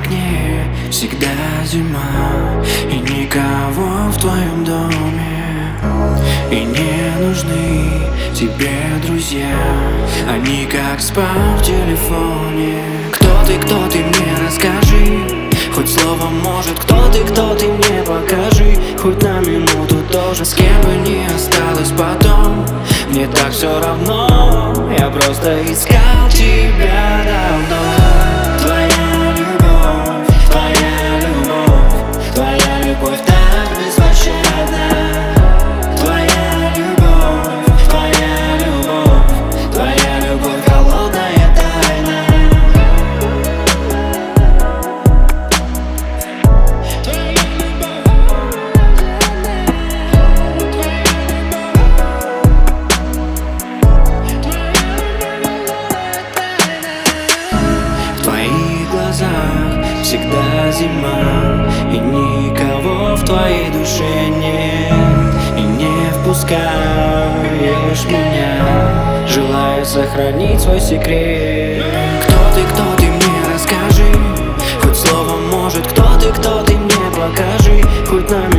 окне всегда зима, и никого в твоем доме. И не нужны тебе друзья, они как спам в телефоне. Кто ты мне расскажи, хоть словом, может, кто ты мне покажи. Хоть на минуту тоже, с кем бы ни осталось потом, мне так все равно, я просто искал тебя давно. Твоя любовь, твоя любовь, твоя любовь так беспощадна. Твоя любовь, твоя любовь, твоя любовь холодная тайна. В твоих глазах всегда зима, и никого в твоей душе нет. И не впускаешь меня, желаю сохранить свой секрет. Кто ты мне расскажи, хоть словом, может, кто ты мне покажи. Хоть на